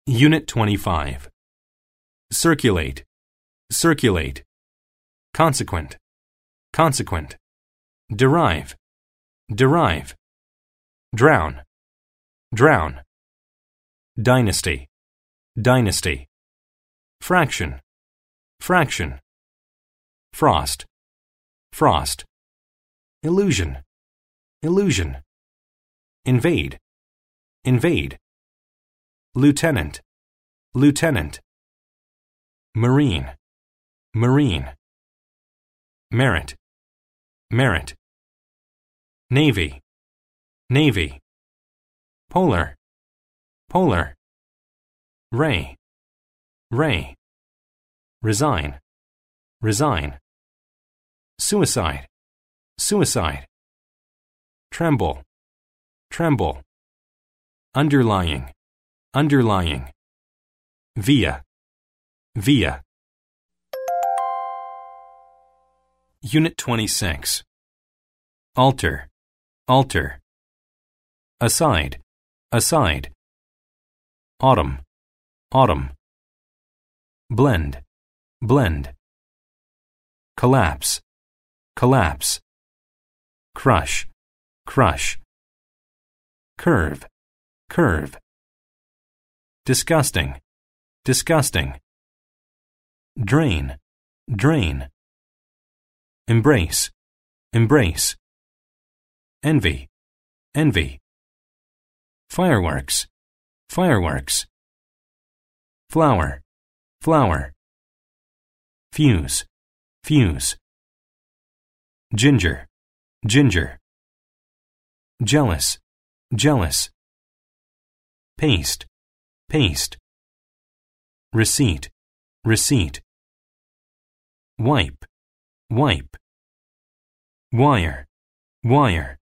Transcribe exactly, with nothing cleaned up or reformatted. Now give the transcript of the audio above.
Unit twenty-five. Circulate, circulate. Consequent, consequent. Derive, derive. Drown, drown. Dynasty, dynasty. Fraction, fraction. Frost, frost. Illusion, illusion. Invade, invade. Lieutenant, lieutenant. Marine, marine. Merit, merit. Navy, navy. Polar, polar. Ray, ray. Resign, resign. Suicide, suicide. Tremble, tremble. Underlying, underlying. Via, via. Unit twenty-six. Alter, alter. Aside, aside. Autumn, autumn. Blend, blend. Collapse, collapse. Crush, crush. Curve, curve. Disgusting, disgusting. Drain, drain. Embrace, embrace. Envy, envy. Fireworks, fireworks. Flower, flower. Fuse, fuse. Ginger, ginger. Jealous, jealous. Paste, paste. Receipt, receipt. Wipe, wipe. Wire, wire.